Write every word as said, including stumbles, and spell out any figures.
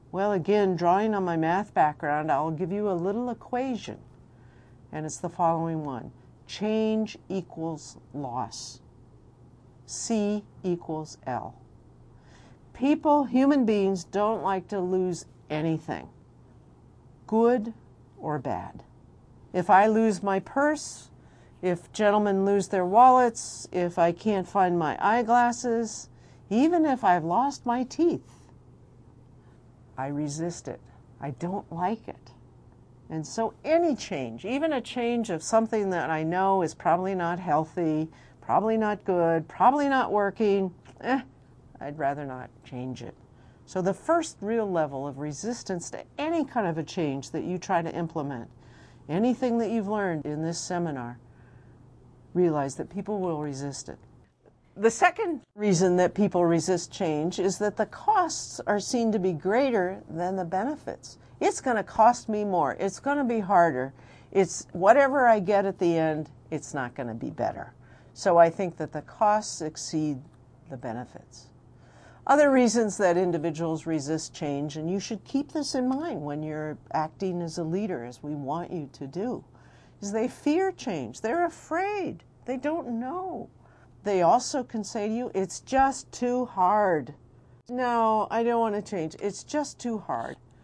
Well, again, drawing on my math background, I'll give you a little equation, and it's the following one. Change equals loss. C equals L. People, human beings, don't like to lose anything, good or bad. If I lose my purse, if gentlemen lose their wallets, if I can't find my eyeglasses, even if I've lost my teeth, I resist it. I don't like it. And so any change, even a change of something that I know is probably not healthy, probably not good, probably not working, eh, I'd rather not change it. So the first real level of resistance to any kind of a change that you try to implement, anything that you've learned in this seminar, realize that people will resist it. The second reason that people resist change is that the costs are seen to be greater than the benefits. It's going to cost me more. It's going to be harder. It's whatever I get at the end, it's not going to be better. So I think that the costs exceed the benefits. Other reasons that individuals resist change, and you should keep this in mind when you're acting as a leader, as we want you to do, is they fear change. They're afraid. They don't know. They also can say to you, it's just too hard. No, I don't want to change. It's just too hard.